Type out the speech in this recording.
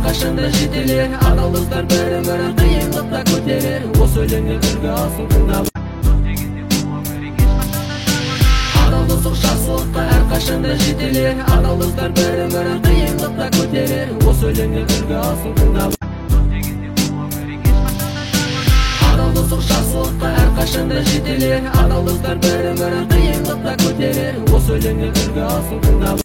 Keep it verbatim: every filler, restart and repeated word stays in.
әрқашанда жетелер, адалдықтар бірін-бірін қиындықта көтерер. Осы өлеңді үлгі алсын тыңдап. Адалдық жақсылыққа әрқашанда жетелер, адалдықтар бірін-бірін қиындықта көтерер. Осы өлеңді үлгі алсын тыңдап. Адалдық жақсылыққа әрқашанда жетелер, адалдықтар бірін-бірін қиындықта көтерер. Осы өлеңді үлгі алсын тыңдап.